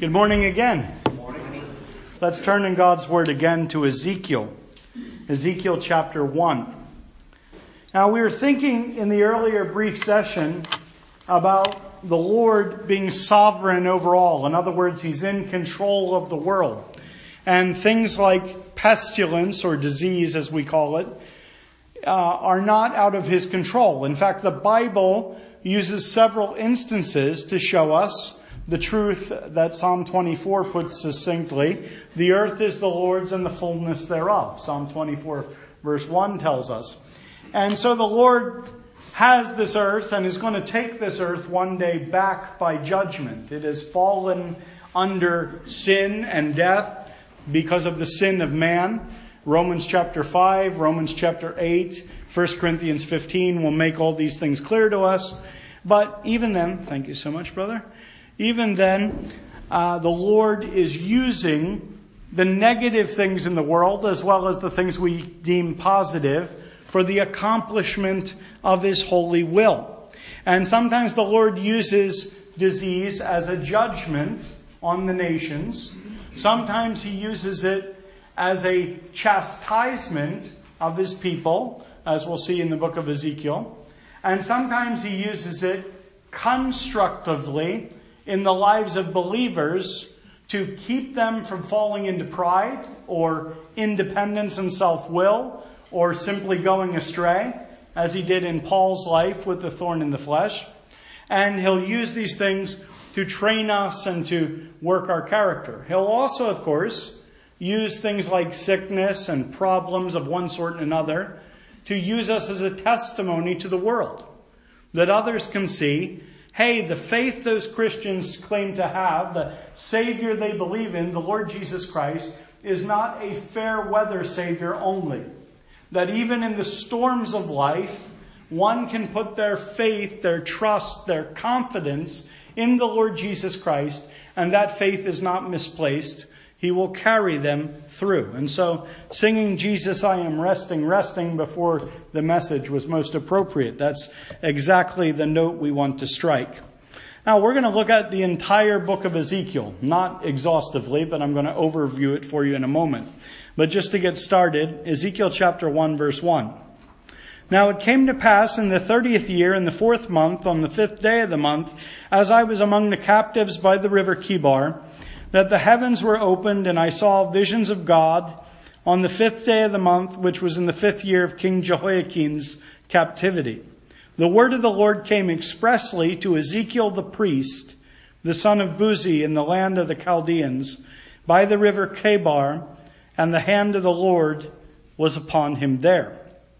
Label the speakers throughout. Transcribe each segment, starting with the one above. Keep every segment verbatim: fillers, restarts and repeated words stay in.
Speaker 1: Good morning again.
Speaker 2: Good morning.
Speaker 1: Let's turn in God's Word again to Ezekiel. Ezekiel chapter one. Now we were thinking in the earlier brief session about the Lord being sovereign over all. In other words, He's in control of the world. And things like pestilence or disease, as we call it, uh, are not out of His control. In fact, the Bible uses several instances to show us the truth that Psalm twenty-four puts succinctly. The earth is the Lord's and the fullness thereof. Psalm twenty-four verse one tells us. And so the Lord has this earth and is going to take this earth one day back by judgment. It has fallen under sin and death because of the sin of man. Romans chapter five, Romans chapter eight, First Corinthians fifteen will make all these things clear to us. But even then, thank you so much, brother. Even then, uh, the Lord is using the negative things in the world as well as the things we deem positive for the accomplishment of His holy will. And sometimes the Lord uses disease as a judgment on the nations. Sometimes He uses it as a chastisement of His people, as we'll see in the book of Ezekiel. And sometimes He uses it constructively in the lives of believers to keep them from falling into pride or independence and self-will or simply going astray, as He did in Paul's life with the thorn in the flesh. And He'll use these things to train us and to work our character. He'll also, of course, use things like sickness and problems of one sort and another to use us as a testimony to the world, that others can see, hey, the faith those Christians claim to have, the Savior they believe in, the Lord Jesus Christ, is not a fair weather Savior only. That even in the storms of life, one can put their faith, their trust, their confidence in the Lord Jesus Christ, and that faith is not misplaced. He will carry them through. And so singing Jesus, I am resting, resting before the message was most appropriate. That's exactly the note we want to strike. Now we're going to look at the entire book of Ezekiel, not exhaustively, but I'm going to overview it for you in a moment. But just to get started, Ezekiel chapter one verse one. Now it came to pass in the thirtieth year, in the fourth month, on the fifth day of the month, as I was among the captives by the river Chebar, that the heavens were opened, and I saw visions of God on the fifth day of the month, which was in the fifth year of King Jehoiakim's captivity. The word of the Lord came expressly to Ezekiel the priest, the son of Buzi, in the land of the Chaldeans, by the river Chebar, and the hand of the Lord was upon him there.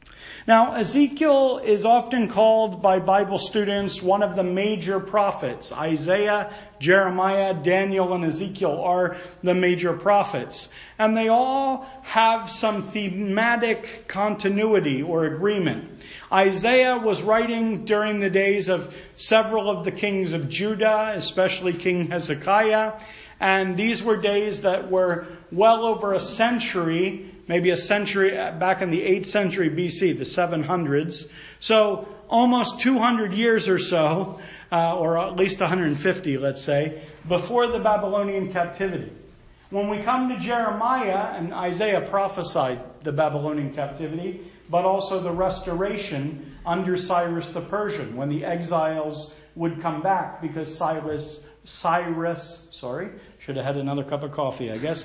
Speaker 1: Now, Ezekiel is often called by Bible students one of the major prophets. Isaiah, Jeremiah, Daniel, and Ezekiel are the major prophets. And they all have some thematic continuity or agreement. Isaiah was writing during the days of several of the kings of Judah, especially King Hezekiah. And these were days that were well over a century, maybe a century back in the eighth century B C, the seven hundreds. So almost two hundred years or so, uh, or at least one hundred fifty, let's say, before the Babylonian captivity. When we come to Jeremiah, and Isaiah prophesied the Babylonian captivity, but also the restoration under Cyrus the Persian, when the exiles would come back because Cyrus, Cyrus, sorry, should have had another cup of coffee, I guess.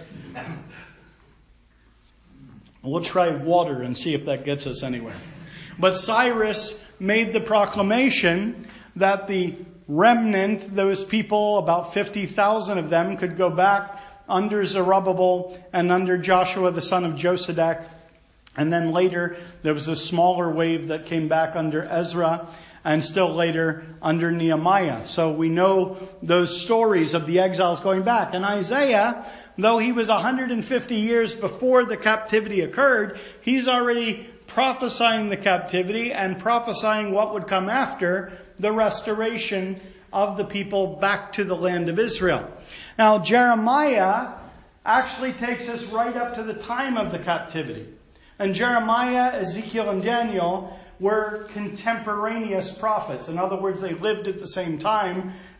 Speaker 1: We'll try water and see if that gets us anywhere. But Cyrus made the proclamation that the remnant, those people, about fifty thousand of them, could go back under Zerubbabel and under Joshua the son of Josadak. And then later there was a smaller wave that came back under Ezra, and still later under Nehemiah. So we know those stories of the exiles going back. And Isaiah, though he was one hundred fifty years before the captivity occurred, he's already prophesying the captivity and prophesying what would come after the restoration of the people back to the land of Israel. Now, Jeremiah actually takes us right up to the time of the captivity. And Jeremiah, Ezekiel, and Daniel were contemporaneous prophets. In other words, they lived at the same time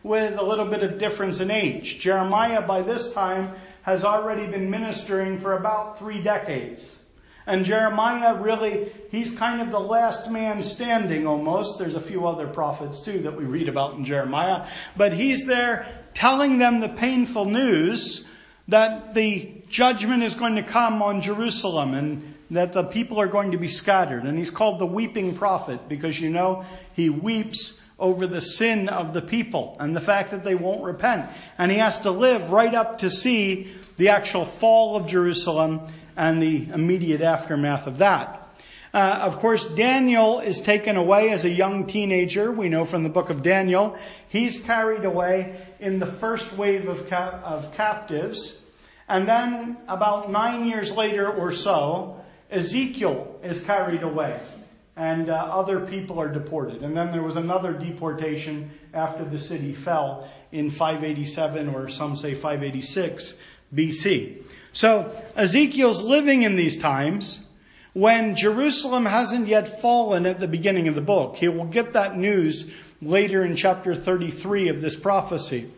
Speaker 1: with a little bit of difference in age. Jeremiah, by this time, has already been ministering for about three decades. And Jeremiah really, he's kind of the last man standing almost. There's a few other prophets too that we read about in Jeremiah. But he's there telling them the painful news that the judgment is going to come on Jerusalem and that the people are going to be scattered. And he's called the weeping prophet because, you know, he weeps over the sin of the people and the fact that they won't repent. And he has to live right up to see the actual fall of Jerusalem and the immediate aftermath of that. Uh, of course, Daniel is taken away as a young teenager. We know from the book of Daniel. He's carried away in the first wave of, cap- of captives. And then about nine years later or so, Ezekiel is carried away. And uh, other people are deported. And then there was another deportation after the city fell in five eighty-seven, or some say five eighty-six B C. So Ezekiel's living in these times when Jerusalem hasn't yet fallen at the beginning of the book. He will get that news later in chapter thirty-three of this prophecy.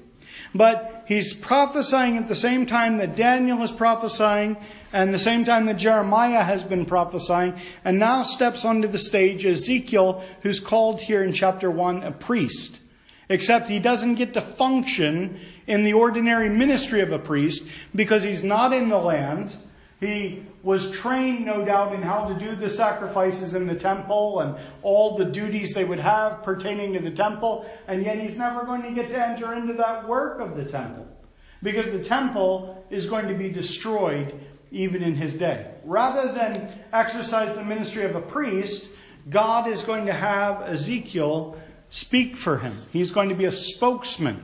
Speaker 1: But he's prophesying at the same time that Daniel is prophesying and the same time that Jeremiah has been prophesying. And now steps onto the stage Ezekiel, who's called here in chapter one a priest. Except he doesn't get to function in the ordinary ministry of a priest because he's not in the land. He was trained, no doubt, in how to do the sacrifices in the temple and all the duties they would have pertaining to the temple. And yet he's never going to get to enter into that work of the temple because the temple is going to be destroyed even in his day. Rather than exercise the ministry of a priest, God is going to have Ezekiel speak for him. He's going to be a spokesman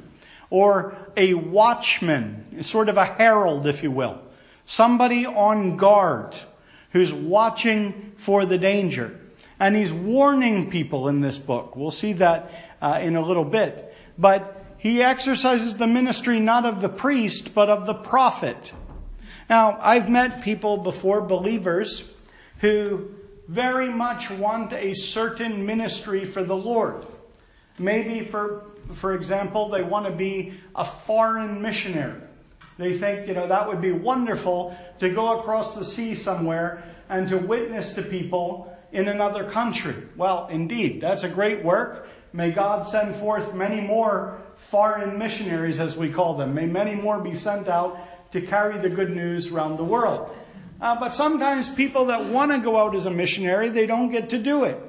Speaker 1: or a watchman, sort of a herald, if you will. Somebody on guard who's watching for the danger. And he's warning people in this book. We'll see that uh, in a little bit. But he exercises the ministry not of the priest, but of the prophet. Now, I've met people before, believers, who very much want a certain ministry for the Lord. Maybe, for for example, they want to be a foreign missionary. They think, you know, that would be wonderful to go across the sea somewhere and to witness to people in another country. Well, indeed, that's a great work. May God send forth many more foreign missionaries, as we call them. May many more be sent out to carry the good news around the world. Uh, but sometimes people that want to go out as a missionary, they don't get to do it.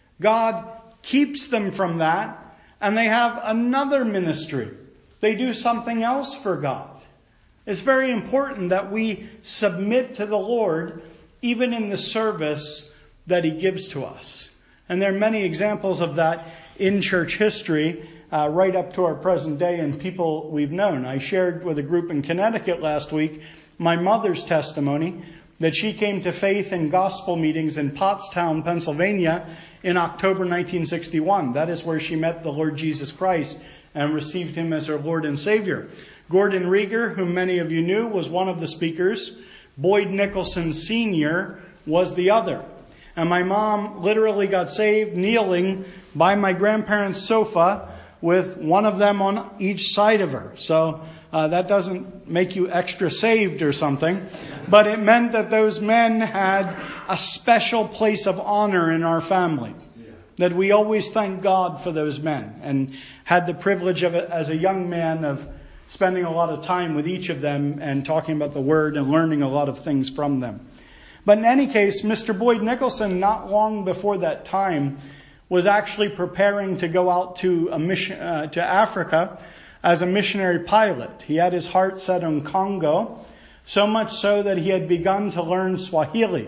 Speaker 1: God keeps them from that, and they have another ministry. They do something else for God. It's very important that we submit to the Lord, even in the service that He gives to us. And there are many examples of that in church history, uh, right up to our present day, and people we've known. I shared with a group in Connecticut last week my mother's testimony that she came to faith in gospel meetings in Pottstown, Pennsylvania in October nineteen sixty-one. That is where she met the Lord Jesus Christ and received Him as her Lord and Savior. Gordon Rieger, whom many of you knew, was one of the speakers. Boyd Nicholson Senior was the other. And my mom literally got saved kneeling by my grandparents' sofa with one of them on each side of her. So uh, that doesn't make you extra saved or something. But it meant that those men had a special place of honor in our family. That we always thank God for those men. And had the privilege of it as a young man of spending a lot of time with each of them and talking about the Word and learning a lot of things from them. But in any case, Mister Boyd Nicholson, not long before that time, was actually preparing to go out to a mission, uh, to Africa as a missionary pilot. He had his heart set on Congo, so much so that he had begun to learn Swahili.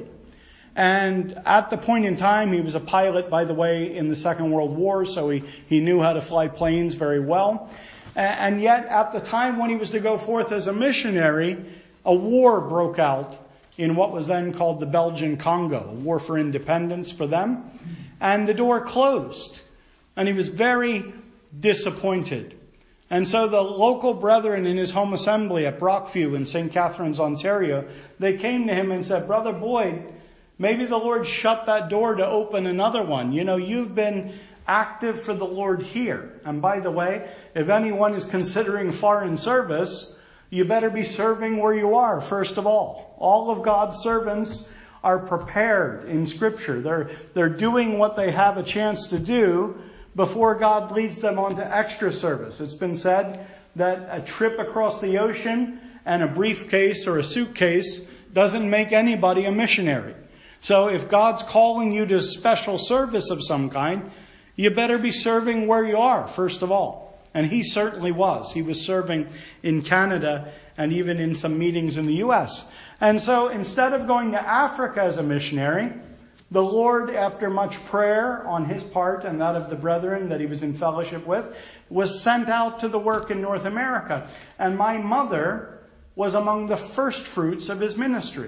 Speaker 1: And at the point in time, he was a pilot, by the way, in the Second World War, so he, he knew how to fly planes very well. And yet, at the time when he was to go forth as a missionary, a war broke out in what was then called the Belgian Congo, a war for independence for them. And the door closed. And he was very disappointed. And so the local brethren in his home assembly at Brockview in Saint Catharines, Ontario, they came to him and said, "Brother Boyd, maybe the Lord shut that door to open another one. You know, you've been active for the Lord here. And by the way, if anyone is considering foreign service, you better be serving where you are, first of all. All of God's servants are prepared in Scripture. They're, they're doing what they have a chance to do before God leads them on to extra service. It's been said that a trip across the ocean and a briefcase or a suitcase doesn't make anybody a missionary. So if God's calling you to special service of some kind, you better be serving where you are, first of all. And he certainly was. He was serving in Canada and even in some meetings in the U S. And so instead of going to Africa as a missionary, the Lord, after much prayer on his part and that of the brethren that he was in fellowship with, was sent out to the work in North America. And my mother was among the first fruits of his ministry.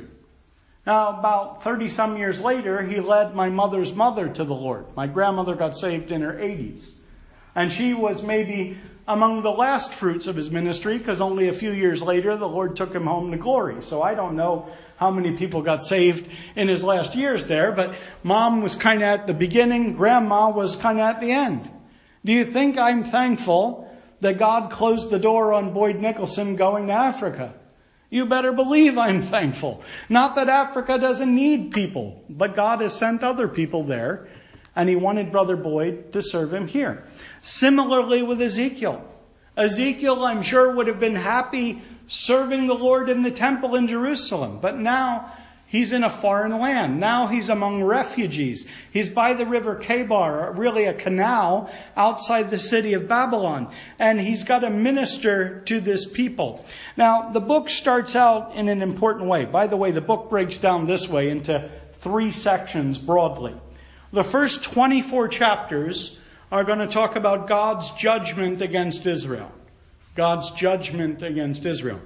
Speaker 1: Now, about thirty-some years later, he led my mother's mother to the Lord. My grandmother got saved in her eighties. And she was maybe among the last fruits of his ministry, because only a few years later, the Lord took him home to glory. So I don't know how many people got saved in his last years there, but Mom was kind of at the beginning, Grandma was kind of at the end. Do you think I'm thankful that God closed the door on Boyd Nicholson going to Africa? You better believe I'm thankful. Not that Africa doesn't need people, but God has sent other people there, and he wanted Brother Boyd to serve him here. Similarly with Ezekiel. Ezekiel, I'm sure, would have been happy serving the Lord in the temple in Jerusalem, but now he's in a foreign land. Now he's among refugees. He's by the river Kebar, really a canal outside the city of Babylon. And he's got to minister to this people. Now, the book starts out in an important way. By the way, the book breaks down this way into three sections broadly. The first twenty-four chapters are going to talk about God's judgment against Israel. God's judgment against Israel.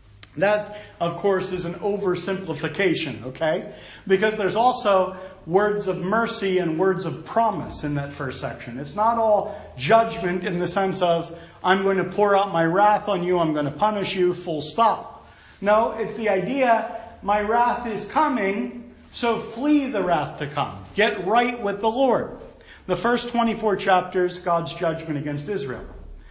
Speaker 1: That, of course, is an oversimplification, okay? Because there's also words of mercy and words of promise in that first section. It's not all judgment in the sense of, I'm going to pour out my wrath on you, I'm going to punish you, full stop. No, it's the idea, my wrath is coming, so flee the wrath to come. Get right with the Lord. The first twenty-four chapters, God's judgment against Israel.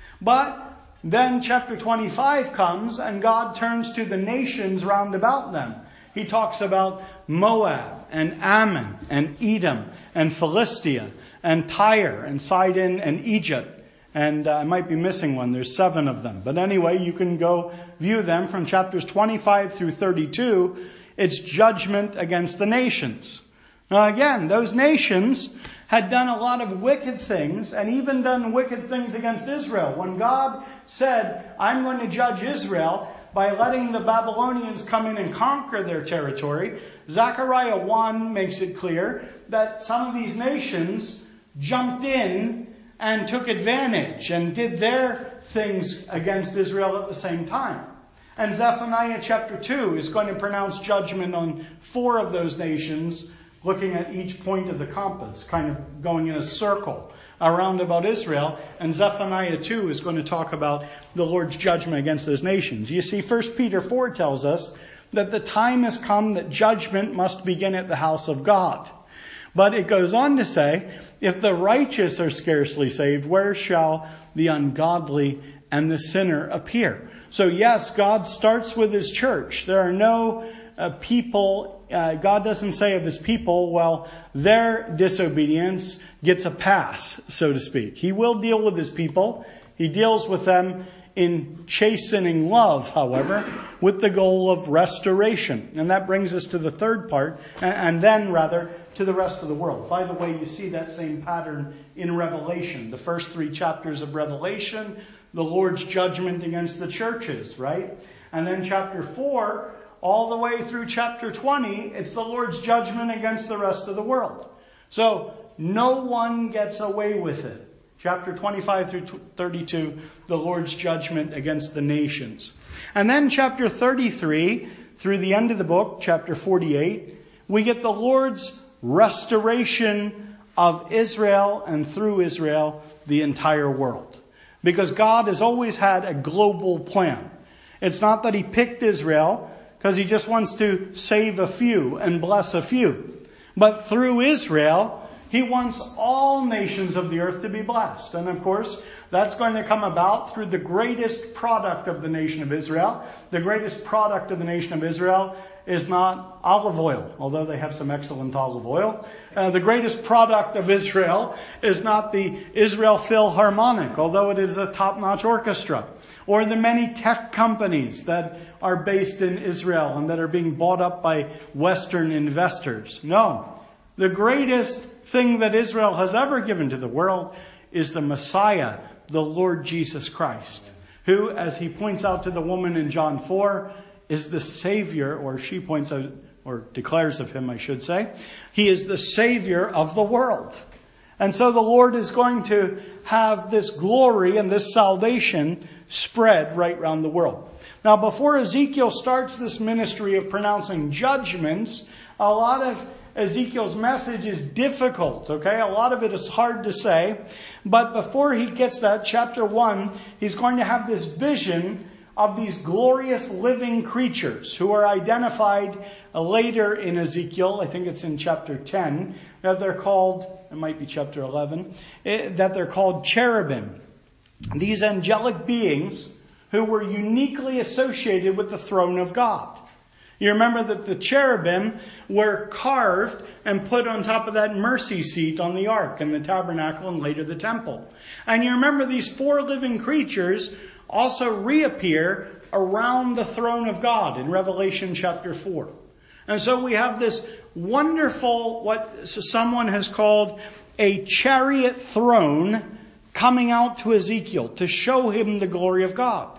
Speaker 1: But then chapter twenty-five comes and God turns to the nations round about them. He talks about Moab and Ammon and Edom and Philistia and Tyre and Sidon and Egypt. And uh, I might be missing one. There's seven of them. But anyway, you can go view them from chapters twenty-five through thirty-two. It's judgment against the nations. Now again, those nations had done a lot of wicked things and even done wicked things against Israel. When God said, I'm going to judge Israel by letting the Babylonians come in and conquer their territory, Zechariah one makes it clear that some of these nations jumped in and took advantage and did their things against Israel at the same time. And Zephaniah chapter two is going to pronounce judgment on four of those nations, looking at each point of the compass, kind of going in a circle around about Israel. And Zephaniah two is going to talk about the Lord's judgment against those nations. You see, First Peter four tells us that the time has come that judgment must begin at the house of God. But it goes on to say, if the righteous are scarcely saved, where shall the ungodly and the sinner appear? So yes, God starts with his church. There are no uh, people, uh, God doesn't say of his people, well, their disobedience gets a pass, so to speak. He will deal with his people. He deals with them in chastening love, however, with the goal of restoration. And that brings us to the third part, and, and then rather to the rest of the world. By the way, you see that same pattern in Revelation. The first three chapters of Revelation, the Lord's judgment against the churches, right? And then chapter four, all the way through chapter twenty, it's the Lord's judgment against the rest of the world. So no one gets away with it. Chapter twenty-five through thirty-two, the Lord's judgment against the nations. And then chapter thirty-three, through the end of the book, chapter forty-eight, we get the Lord's restoration of Israel and through Israel, the entire world. Because God has always had a global plan. It's not that he picked Israel because he just wants to save a few and bless a few. But through Israel, He wants all nations of the earth to be blessed. And of course, that's going to come about through the greatest product of the nation of Israel. The greatest product of the nation of Israel is not olive oil, although they have some excellent olive oil. Uh, the greatest product of Israel is not the Israel Philharmonic, although it is a top-notch orchestra, or the many tech companies that are based in Israel and that are being bought up by Western investors. No, the greatest thing that Israel has ever given to the world is the Messiah, the Lord Jesus Christ, who, as he points out to the woman in John four, is the Savior, or she points out, or declares of him, I should say. He is the Savior of the world. And so the Lord is going to have this glory and this salvation spread right around the world. Now, before Ezekiel starts this ministry of pronouncing judgments, a lot of Ezekiel's message is difficult, okay? A lot of it is hard to say. But before he gets that, chapter one, he's going to have this vision of these glorious living creatures who are identified later in Ezekiel. I think it's in chapter ten, that they're called, it might be chapter eleven, that they're called cherubim. These angelic beings who were uniquely associated with the throne of God. You remember that the cherubim were carved and put on top of that mercy seat on the ark in the tabernacle and later the temple. And you remember these four living creatures also reappear around the throne of God in Revelation chapter four. And so we have this wonderful, what someone has called a chariot throne coming out to Ezekiel to show him the glory of God.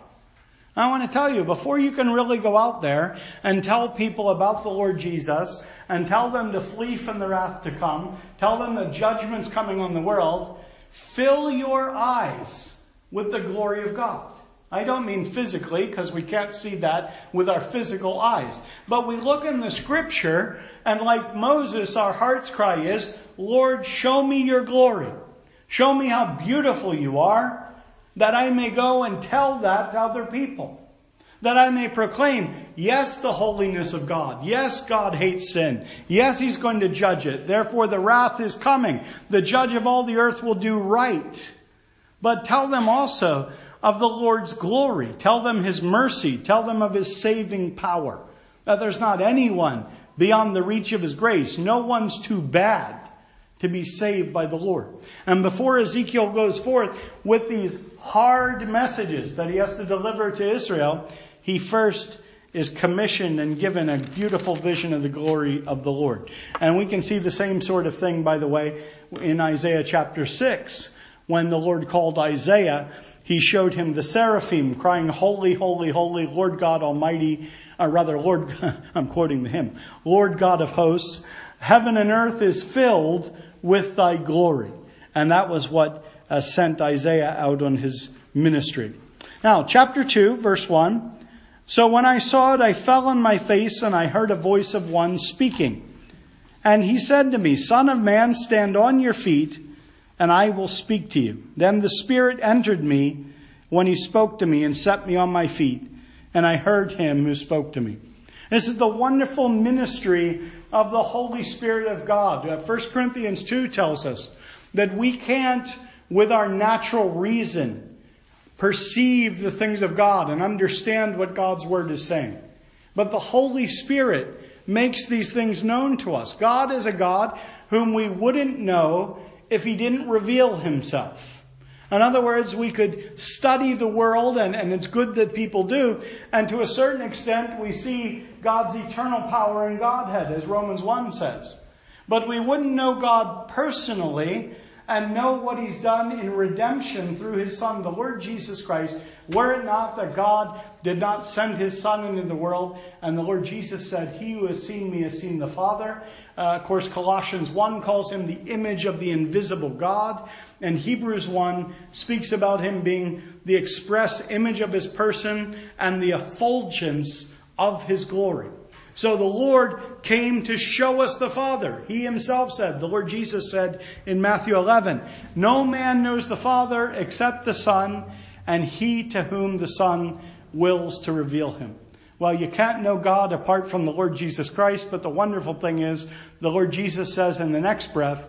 Speaker 1: I want to tell you, before you can really go out there and tell people about the Lord Jesus and tell them to flee from the wrath to come, tell them the judgment's coming on the world, fill your eyes with the glory of God. I don't mean physically, because we can't see that with our physical eyes. But we look in the scripture, and like Moses, our heart's cry is, Lord, show me your glory. Show me how beautiful you are, that I may go and tell that to other people. That I may proclaim, yes, the holiness of God. Yes, God hates sin. Yes, he's going to judge it. Therefore, the wrath is coming. The judge of all the earth will do right. But tell them also of the Lord's glory. Tell them his mercy. Tell them of his saving power. That there's not anyone beyond the reach of his grace. No one's too bad to be saved by the Lord. And before Ezekiel goes forth with these hard messages that he has to deliver to Israel, he first is commissioned and given a beautiful vision of the glory of the Lord. And we can see the same sort of thing, by the way, in Isaiah chapter six. When the Lord called Isaiah, he showed him the seraphim crying, holy, holy, holy, Lord God Almighty, or rather, Lord, I'm quoting the hymn, Lord God of hosts, heaven and earth is filled with thy glory. And that was what uh, sent Isaiah out on his ministry. Now, chapter two, verse one. So when I saw it, I fell on my face, and I heard a voice of one speaking. And he said to me, Son of man, stand on your feet, and I will speak to you. Then the Spirit entered me when he spoke to me and set me on my feet, and I heard him who spoke to me. This is the wonderful ministry of the Holy Spirit of God. First Corinthians two tells us that we can't, with our natural reason, perceive the things of God and understand what God's Word is saying. But the Holy Spirit makes these things known to us. God is a God whom we wouldn't know if he didn't reveal himself. In other words, we could study the world, and, and it's good that people do, and to a certain extent we see God's eternal power in Godhead, as Romans one says. But we wouldn't know God personally and know what he's done in redemption through his Son, the Lord Jesus Christ, were it not that God did not send his Son into the world. And the Lord Jesus said, he who has seen me has seen the Father. Uh, of course, Colossians one calls him the image of the invisible God. And Hebrews one speaks about him being the express image of his person and the effulgence of his glory. So the Lord came to show us the Father. He himself said, the Lord Jesus said in Matthew eleven, no man knows the Father except the Son, and he to whom the Son wills to reveal him. Well, you can't know God apart from the Lord Jesus Christ, but the wonderful thing is, the Lord Jesus says in the next breath,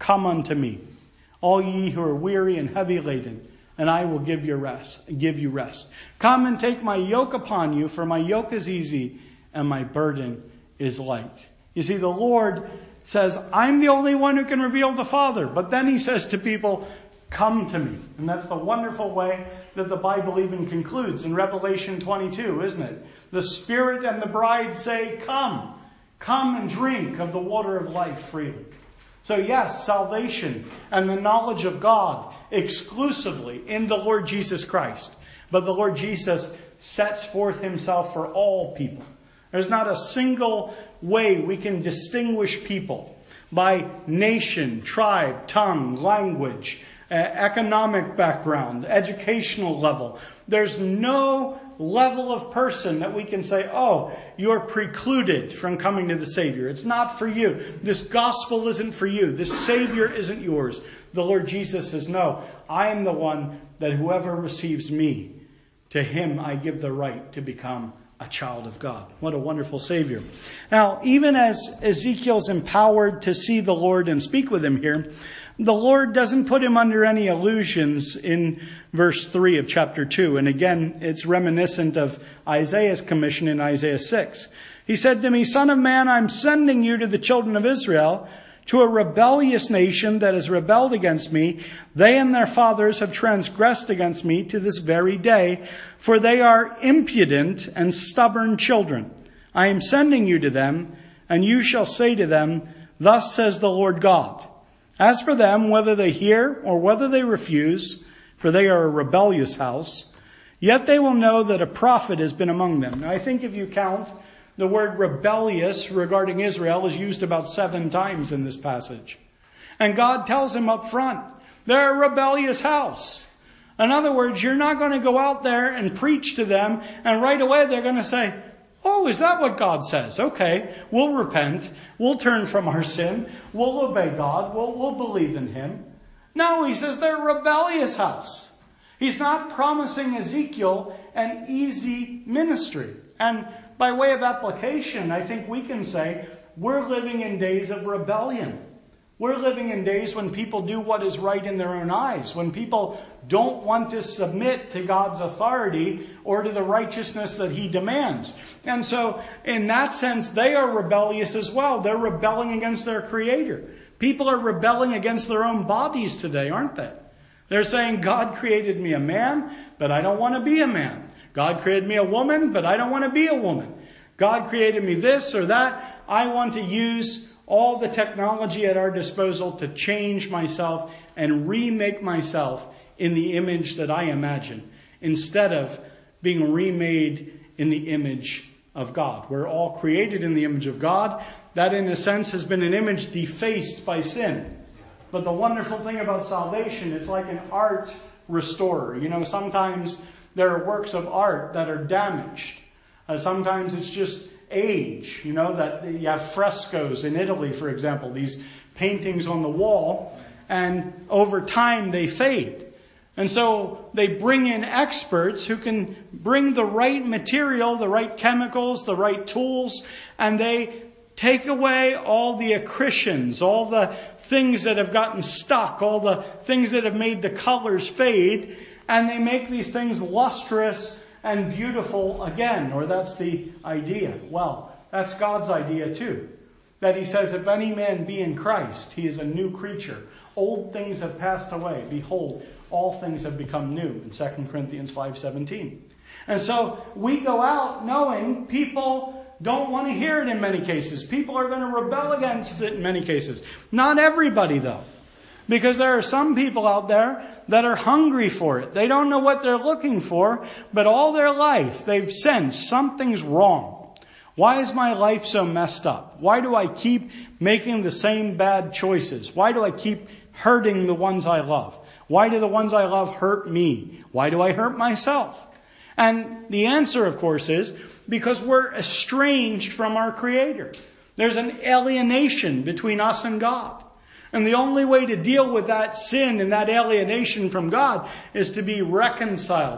Speaker 1: come unto me, all ye who are weary and heavy laden, and I will give you rest, give you rest. Come and take my yoke upon you, for my yoke is easy and my burden is light. You see, the Lord says, I'm the only one who can reveal the Father. But then he says to people, come to me. And that's the wonderful way that the Bible even concludes in Revelation twenty-two, isn't it? The Spirit and the bride say, come. Come and drink of the water of life freely. So yes, salvation and the knowledge of God exclusively in the Lord Jesus Christ. But the Lord Jesus sets forth himself for all people. There's not a single way we can distinguish people by nation, tribe, tongue, language, uh, economic background, educational level. There's no level of person that we can say, oh, you're precluded from coming to the Savior. It's not for you. This gospel isn't for you. This Savior isn't yours. The Lord Jesus says, no, I am the one that whoever receives me, to him I give the right to become a child of God. What a wonderful Savior. Now, even as Ezekiel's empowered to see the Lord and speak with him here, the Lord doesn't put him under any illusions in verse three of chapter two. And again, it's reminiscent of Isaiah's commission in Isaiah six. He said to me, Son of man, I'm sending you to the children of Israel, to a rebellious nation that has rebelled against me. They and their fathers have transgressed against me to this very day, for they are impudent and stubborn children. I am sending you to them, and you shall say to them, Thus says the Lord God. As for them, whether they hear or whether they refuse, for they are a rebellious house, yet they will know that a prophet has been among them. Now, I think if you count, the word rebellious regarding Israel is used about seven times in this passage. And God tells him up front, they're a rebellious house. In other words, you're not going to go out there and preach to them, and right away they're going to say, oh, is that what God says? Okay, we'll repent. We'll turn from our sin. We'll obey God. We'll, we'll believe in him. No, he says they're a rebellious house. He's not promising Ezekiel an easy ministry. And by way of application, I think we can say we're living in days of rebellion. We're living in days when people do what is right in their own eyes, when people don't want to submit to God's authority or to the righteousness that he demands. And so, in that sense, they are rebellious as well. They're rebelling against their Creator. People are rebelling against their own bodies today, aren't they? They're saying, God created me a man, but I don't want to be a man. God created me a woman, but I don't want to be a woman. God created me this or that. I want to use all the technology at our disposal to change myself and remake myself in the image that I imagine, instead of being remade in the image of God. We're all created in the image of God. That, in a sense, has been an image defaced by sin. But the wonderful thing about salvation, it's like an art restorer. You know, sometimes there are works of art that are damaged. Uh, sometimes it's just age, you know, that you have frescoes in Italy, for example, these paintings on the wall, and over time they fade. And so they bring in experts who can bring the right material, the right chemicals, the right tools, and they take away all the accretions, all the things that have gotten stuck, all the things that have made the colors fade, and they make these things lustrous and beautiful again, or that's the idea. Well, that's God's idea too. That he says, if any man be in Christ, he is a new creature. Old things have passed away. Behold, all things have become new, in Second Corinthians five seventeen. And so we go out knowing people don't want to hear it in many cases. People are going to rebel against it in many cases. Not everybody, though. Because there are some people out there that are hungry for it. They don't know what they're looking for, but all their life they've sensed something's wrong. Why is my life so messed up? Why do I keep making the same bad choices? Why do I keep hurting the ones I love? Why do the ones I love hurt me? Why do I hurt myself? And the answer, of course, is because we're estranged from our Creator. There's an alienation between us and God. And the only way to deal with that sin and that alienation from God is to be reconciled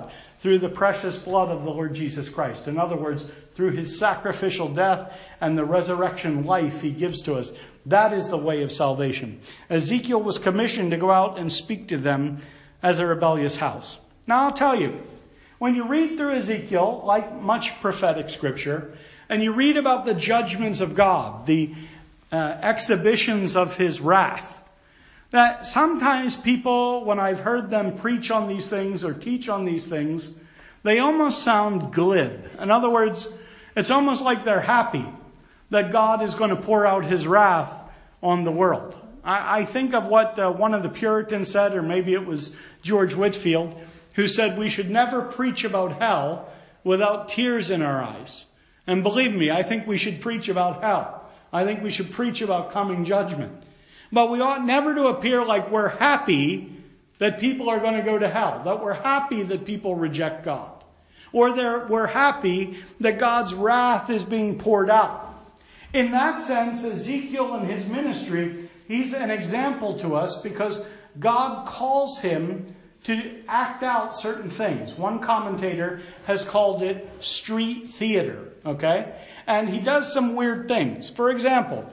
Speaker 1: through the precious blood of the Lord Jesus Christ. In other words, through his sacrificial death and the resurrection life he gives to us. That is the way of salvation. Ezekiel was commissioned to go out and speak to them as a rebellious house. Now I'll tell you, when you read through Ezekiel, like much prophetic scripture, and you read about the judgments of God, the uh, exhibitions of his wrath, that sometimes people, when I've heard them preach on these things or teach on these things, they almost sound glib. In other words, it's almost like they're happy that God is going to pour out his wrath on the world. I, I think of what uh, one of the Puritans said, or maybe it was George Whitefield, who said we should never preach about hell without tears in our eyes. And believe me, I think we should preach about hell. I think we should preach about coming judgment. But we ought never to appear like we're happy that people are going to go to hell, that we're happy that people reject God, or that we're happy that God's wrath is being poured out. In that sense, Ezekiel and his ministry, he's an example to us because God calls him to act out certain things. One commentator has called it street theater, okay? And he does some weird things. For example,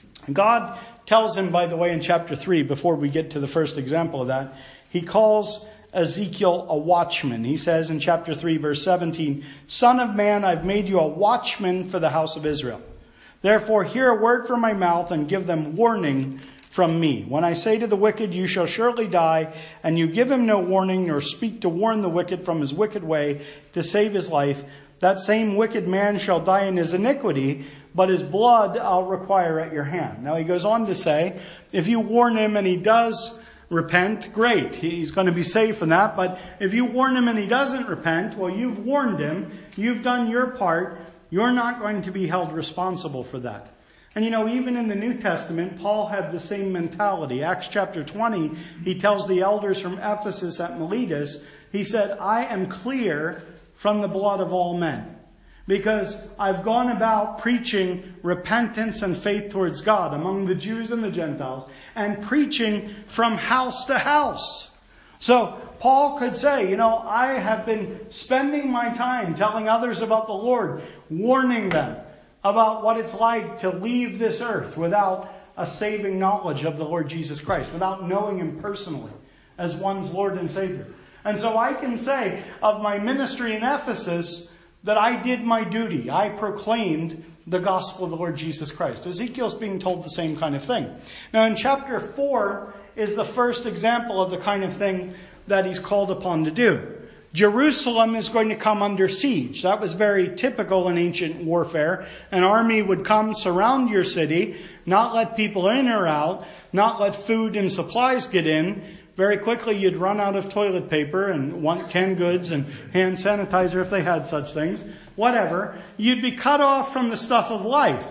Speaker 1: God tells him, by the way, in chapter three, before we get to the first example of that, he calls Ezekiel a watchman. He says in chapter three, verse seventeen, "Son of man, I've made you a watchman for the house of Israel. Therefore hear a word from my mouth and give them warning from me. When I say to the wicked, you shall surely die, and you give him no warning, nor speak to warn the wicked from his wicked way to save his life, that same wicked man shall die in his iniquity, but his blood I'll require at your hand." Now he goes on to say, if you warn him and he does repent, great. He's going to be safe from that. But if you warn him and he doesn't repent, well, you've warned him. You've done your part. You're not going to be held responsible for that. And you know, even in the New Testament, Paul had the same mentality. Acts chapter twenty, he tells the elders from Ephesus at Miletus, he said, "I am clear from the blood of all men, because I've gone about preaching repentance and faith towards God among the Jews and the Gentiles, and preaching from house to house." So Paul could say, you know, I have been spending my time telling others about the Lord, warning them about what it's like to leave this earth without a saving knowledge of the Lord Jesus Christ, without knowing him personally as one's Lord and Savior. And so I can say of my ministry in Ephesus that I did my duty. I proclaimed the gospel of the Lord Jesus Christ. Ezekiel's being told the same kind of thing. Now in chapter four is the first example of the kind of thing that he's called upon to do. Jerusalem is going to come under siege. That was very typical in ancient warfare. An army would come, surround your city, not let people in or out, not let food and supplies get in. Very quickly you'd run out of toilet paper and want canned goods and hand sanitizer if they had such things. Whatever. You'd be cut off from the stuff of life.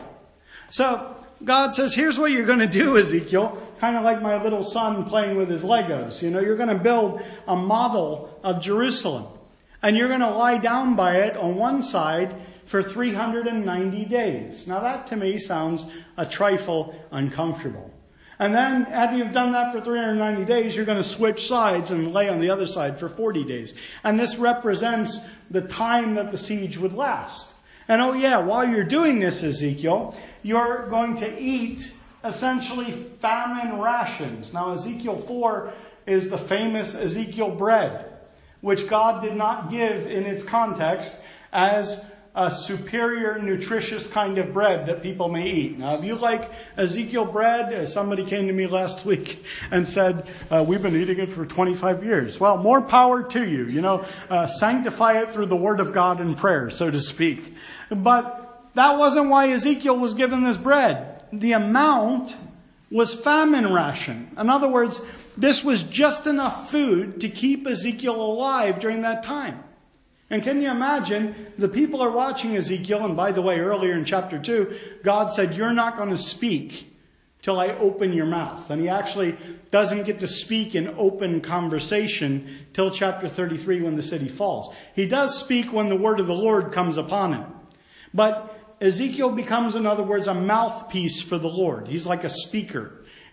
Speaker 1: So God says, here's what you're going to do, Ezekiel. Kind of like my little son playing with his Legos. You know, you're going to build a model of Jerusalem. And you're going to lie down by it on one side for three hundred ninety days. Now that to me sounds a trifle uncomfortable. And then after you've done that for three hundred ninety days, you're going to switch sides and lay on the other side for forty days. And this represents the time that the siege would last. And oh yeah, while you're doing this, Ezekiel, you're going to eat essentially famine rations. Now Ezekiel four is the famous Ezekiel bread, which God did not give in its context as a superior, nutritious kind of bread that people may eat. Now, if you like Ezekiel bread, somebody came to me last week and said, uh, we've been eating it for twenty-five years. Well, more power to you. You know, uh, sanctify it through the word of God and prayer, so to speak. But that wasn't why Ezekiel was given this bread. The amount was famine ration. In other words, this was just enough food to keep Ezekiel alive during that time. And can you imagine, the people are watching Ezekiel, and by the way, earlier in chapter two, God said, you're not going to speak till I open your mouth. And he actually doesn't get to speak in open conversation till chapter thirty-three when the city falls. He does speak when the word of the Lord comes upon him. But Ezekiel becomes, in other words, a mouthpiece for the Lord. He's like a speaker.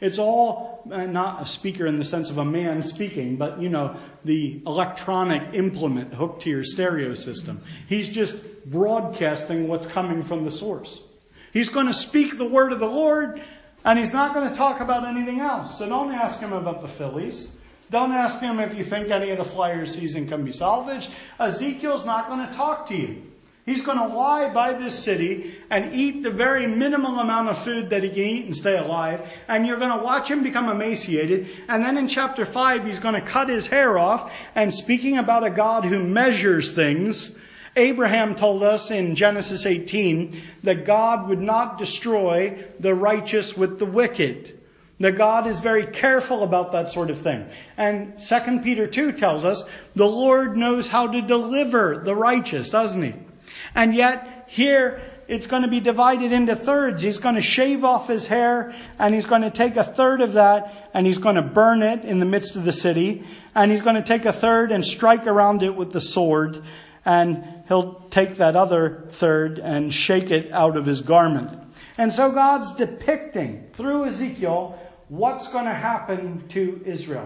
Speaker 1: It's all uh, not a speaker in the sense of a man speaking, but, you know, the electronic implement hooked to your stereo system. He's just broadcasting what's coming from the source. He's going to speak the word of the Lord, and he's not going to talk about anything else. So don't ask him about the Phillies. Don't ask him if you think any of the Flyer season can be salvaged. Ezekiel's not going to talk to you. He's going to lie by this city and eat the very minimal amount of food that he can eat and stay alive. And you're going to watch him become emaciated. And then in chapter five, he's going to cut his hair off. And speaking about a God who measures things, Abraham told us in Genesis eighteen that God would not destroy the righteous with the wicked. That God is very careful about that sort of thing. And Second Peter two tells us the Lord knows how to deliver the righteous, doesn't he? And yet, here, it's going to be divided into thirds. He's going to shave off his hair, and he's going to take a third of that, and he's going to burn it in the midst of the city. And he's going to take a third and strike around it with the sword. And he'll take that other third and shake it out of his garment. And so God's depicting, through Ezekiel, what's going to happen to Israel.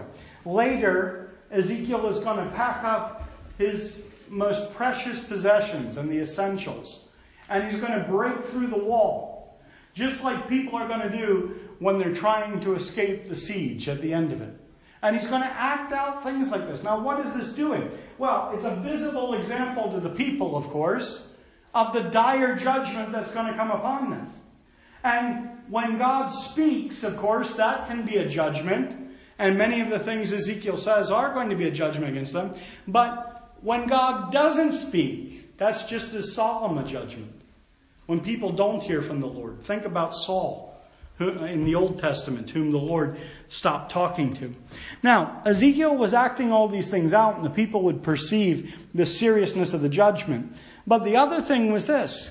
Speaker 1: Later, Ezekiel is going to pack up his most precious possessions and the essentials. And he's going to break through the wall. Just like people are going to do when they're trying to escape the siege at the end of it. And he's going to act out things like this. Now, what is this doing? Well, it's a visible example to the people, of course, of the dire judgment that's going to come upon them. And when God speaks, of course, that can be a judgment. And many of the things Ezekiel says are going to be a judgment against them. But when God doesn't speak, that's just as solemn a judgment. When people don't hear from the Lord. Think about Saul who, in the Old Testament, whom the Lord stopped talking to. Now, Ezekiel was acting all these things out, and the people would perceive the seriousness of the judgment. But the other thing was this.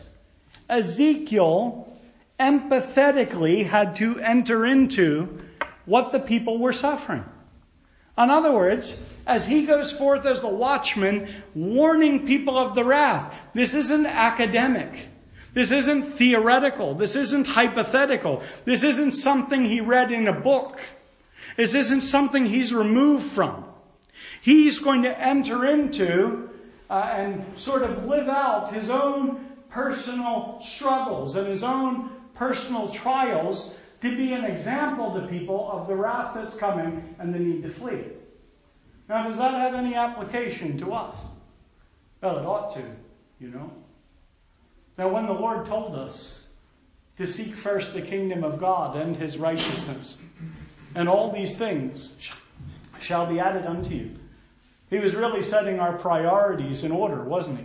Speaker 1: Ezekiel empathetically had to enter into what the people were suffering. In other words, as he goes forth as the watchman, warning people of the wrath. This isn't academic. This isn't theoretical. This isn't hypothetical. This isn't something he read in a book. This isn't something he's removed from. He's going to enter into uh, and sort of live out his own personal struggles and his own personal trials to be an example to people of the wrath that's coming and the need to flee. Now, does that have any application to us? Well, it ought to, you know. Now, when the Lord told us to seek first the kingdom of God and his righteousness, and all these things shall be added unto you, he was really setting our priorities in order, wasn't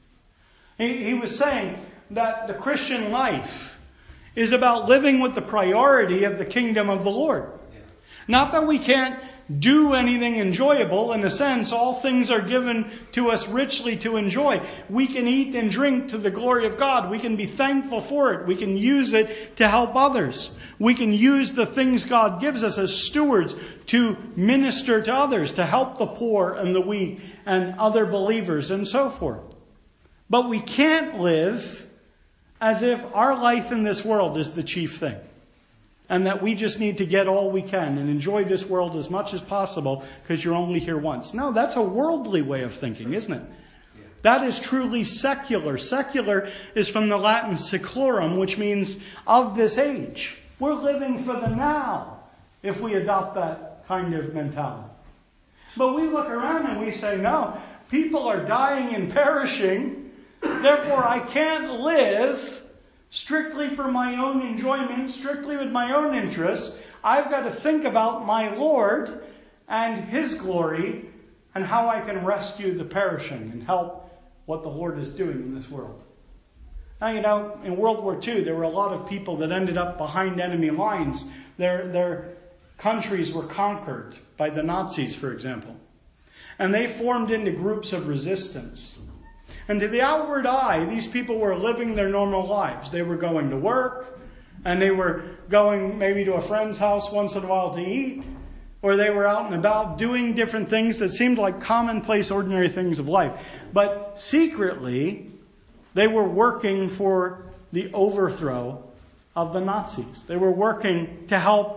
Speaker 1: he? He, he was saying that the Christian life is about living with the priority of the kingdom of the Lord. Not that we can't do anything enjoyable. In a sense, all things are given to us richly to enjoy. We can eat and drink to the glory of God. We can be thankful for it. We can use it to help others. We can use the things God gives us as stewards to minister to others, to help the poor and the weak and other believers and so forth. But we can't live as if our life in this world is the chief thing. And that we just need to get all we can and enjoy this world as much as possible because you're only here once. No, that's a worldly way of thinking, isn't it? Yeah. That is truly secular. Secular is from the Latin seclorum, which means of this age. We're living for the now if we adopt that kind of mentality. But we look around and we say, no, people are dying and perishing. Therefore, I can't live strictly for my own enjoyment, strictly with my own interests. I've got to think about my Lord and his glory and how I can rescue the perishing and help what the Lord is doing in this world. Now, you know, in World War Two, there were a lot of people that ended up behind enemy lines. Their, their countries were conquered by the Nazis, for example. And they formed into groups of resistance. And to the outward eye, these people were living their normal lives. They were going to work, and they were going maybe to a friend's house once in a while to eat, or they were out and about doing different things that seemed like commonplace, ordinary things of life. But secretly, they were working for the overthrow of the Nazis. They were working to help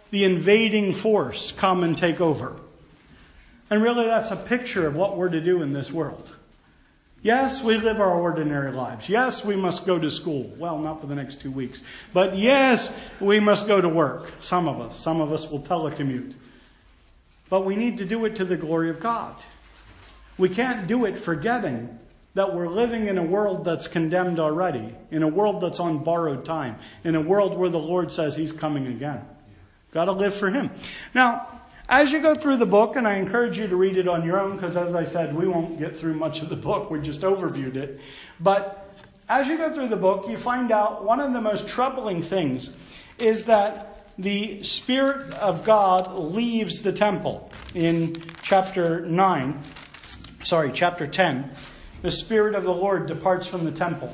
Speaker 1: the invading force come and take over. And really that's a picture of what we're to do in this world. Yes, we live our ordinary lives. Yes, we must go to school. Well, not for the next two weeks. But yes, we must go to work. Some of us. Some of us will telecommute. But we need to do it to the glory of God. We can't do it forgetting that we're living in a world that's condemned already. In a world that's on borrowed time. In a world where the Lord says He's coming again. Got to live for Him. Now, as you go through the book, and I encourage you to read it on your own, because as I said, we won't get through much of the book. We just overviewed it. But as you go through the book, you find out one of the most troubling things is that the Spirit of God leaves the temple. In chapter nine, sorry, chapter ten, the Spirit of the Lord departs from the temple.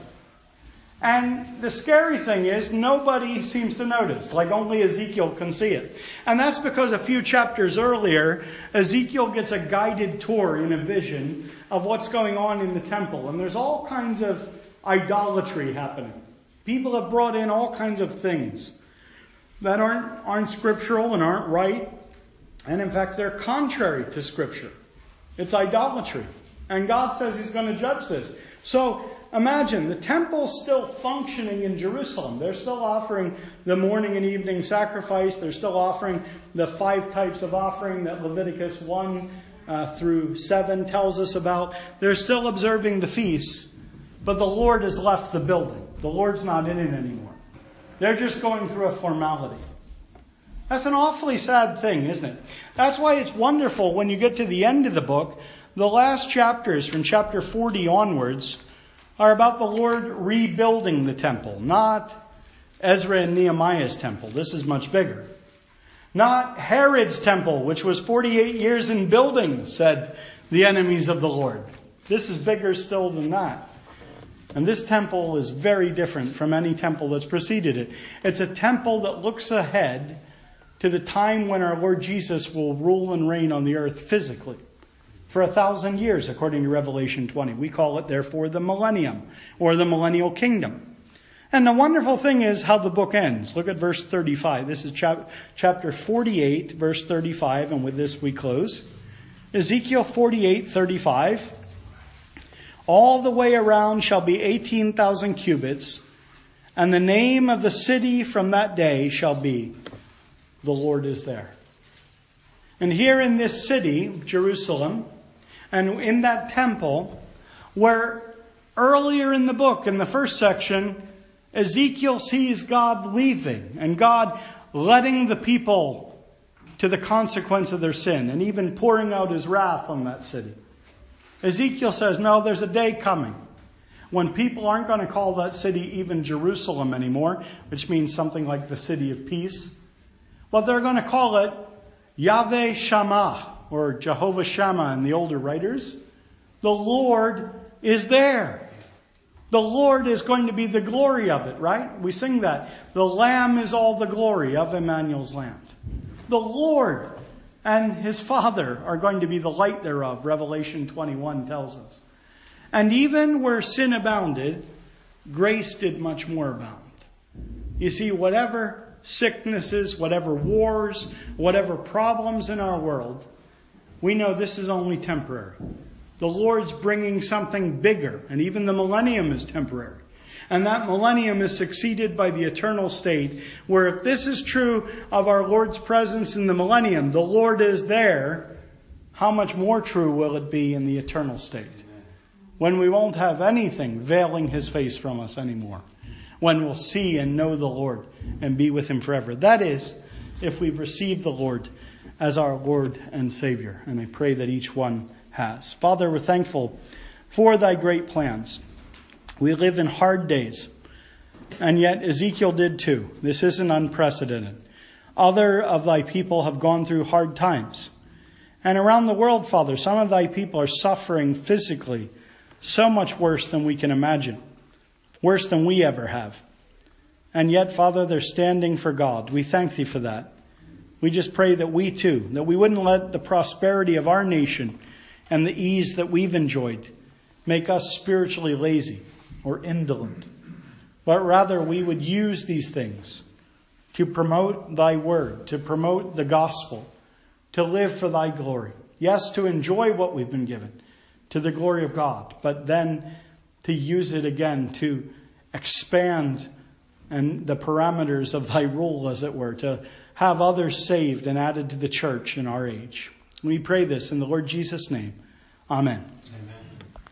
Speaker 1: And the scary thing is, nobody seems to notice, like only Ezekiel can see it. And that's because a few chapters earlier, Ezekiel gets a guided tour in a vision of what's going on in the temple. And there's all kinds of idolatry happening. People have brought in all kinds of things that aren't, aren't scriptural and aren't right. And in fact, they're contrary to Scripture. It's idolatry. And God says He's going to judge this. So, imagine, the temple's still functioning in Jerusalem. They're still offering the morning and evening sacrifice. They're still offering the five types of offering that Leviticus one uh, through seven tells us about. They're still observing the feasts, but the Lord has left the building. The Lord's not in it anymore. They're just going through a formality. That's an awfully sad thing, isn't it? That's why it's wonderful when you get to the end of the book. The last chapters from chapter forty onwards are about the Lord rebuilding the temple, not Ezra and Nehemiah's temple. This is much bigger. Not Herod's temple, which was forty-eight years in building, said the enemies of the Lord. This is bigger still than that. And this temple is very different from any temple that's preceded it. It's a temple that looks ahead to the time when our Lord Jesus will rule and reign on the earth physically. For a thousand years, according to Revelation twenty. We call it, therefore, the millennium, or the millennial kingdom. And the wonderful thing is how the book ends. Look at verse thirty-five. This is chap- chapter forty-eight, verse thirty-five, and with this we close. Ezekiel forty-eight, thirty-five. All the way around shall be eighteen thousand cubits, and the name of the city from that day shall be, the Lord is there. And here in this city, Jerusalem, and in that temple, where earlier in the book, in the first section, Ezekiel sees God leaving and God letting the people to the consequence of their sin and even pouring out His wrath on that city. Ezekiel says, no, there's a day coming when people aren't going to call that city even Jerusalem anymore, which means something like the city of peace, but they're going to call it Yahweh Shammah, or Jehovah Shammah in the older writers. The Lord is there. The Lord is going to be the glory of it, right? We sing that. The Lamb is all the glory of Emmanuel's land. The Lord and His Father are going to be the light thereof, Revelation twenty-one tells us. And even where sin abounded, grace did much more abound. You see, whatever sicknesses, whatever wars, whatever problems in our world, we know this is only temporary. The Lord's bringing something bigger, and even the millennium is temporary. And that millennium is succeeded by the eternal state, where if this is true of our Lord's presence in the millennium, the Lord is there, how much more true will it be in the eternal state? When we won't have anything veiling His face from us anymore. When we'll see and know the Lord and be with Him forever. That is, if we've received the Lord as our Lord and Savior. And I pray that each one has. Father, we're thankful for Thy great plans. We live in hard days. And yet Ezekiel did too. This isn't unprecedented. Other of Thy people have gone through hard times. And around the world, Father, some of Thy people are suffering physically so much worse than we can imagine. Worse than we ever have. And yet, Father, they're standing for God. We thank Thee for that. We just pray that we too, that we wouldn't let the prosperity of our nation and the ease that we've enjoyed make us spiritually lazy or indolent. But rather we would use these things to promote thy word, to promote the gospel, to live for thy glory. Yes, to enjoy what we've been given to the glory of God, but then to use it again to expand and the parameters of thy rule, as it were, to have others saved and added to the church in our age. We pray this in the Lord Jesus' name. Amen. Amen.